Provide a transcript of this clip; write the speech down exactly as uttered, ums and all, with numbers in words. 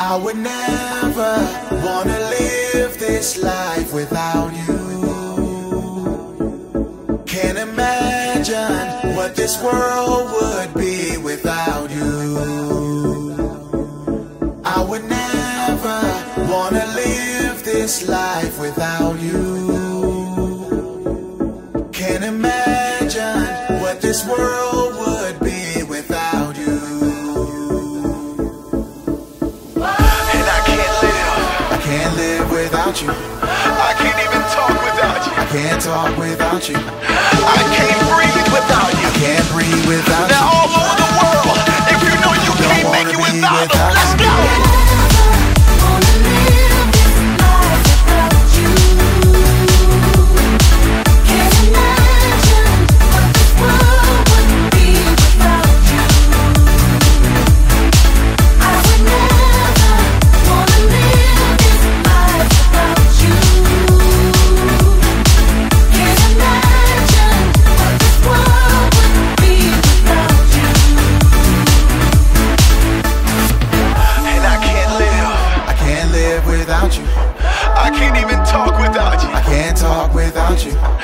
I would never wanna live this life without you. Can't imagine what this world would be without you. I would never wanna live this life without you. Can't imagine what this world would be without you. Can't live without you. I can't even talk without you. I can't talk without you. I can't breathe without you. I can't breathe without now you. Now all over the world, if you know you Don't can't make it without, without them, let's you. go. Without you. I can't even talk without you. I can't talk without you.